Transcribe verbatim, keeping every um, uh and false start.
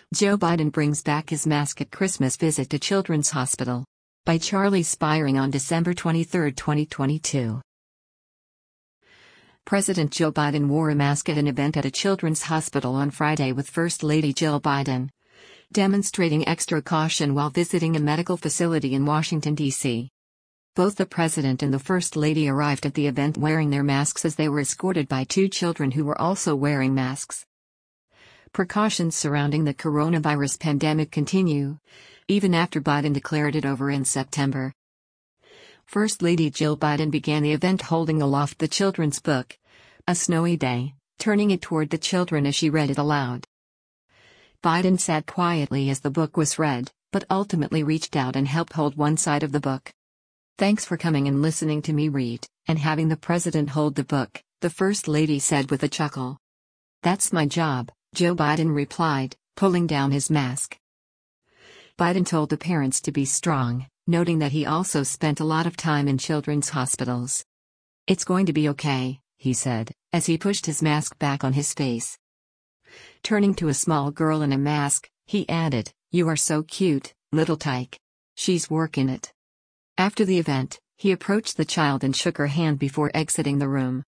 Joe Biden brings back his mask at Christmas visit to Children's Hospital. By Charlie Spiring on December twenty-third, twenty twenty-two. President Joe Biden wore a mask at an event at a children's hospital on Friday with First Lady Jill Biden, demonstrating extra caution while visiting a medical facility in Washington, D C Both the President and the First Lady arrived at the event wearing their masks as they were escorted by two children who were also wearing masks. Precautions surrounding the coronavirus pandemic continue, even after Biden declared it over in September. First Lady Jill Biden began the event holding aloft the children's book, A Snowy Day, turning it toward the children as she read it aloud. Biden sat quietly as the book was read, but ultimately reached out and helped hold one side of the book. "Thanks for coming and listening to me read, and having the President hold the book," the First Lady said with a chuckle. "That's my job," Joe Biden replied, pulling down his mask. Biden told the parents to be strong, noting that he also spent a lot of time in children's hospitals. "It's going to be okay," he said, as he pushed his mask back on his face. Turning to a small girl in a mask, he added, "You are so cute, little tyke. She's working it." After the event, he approached the child and shook her hand before exiting the room.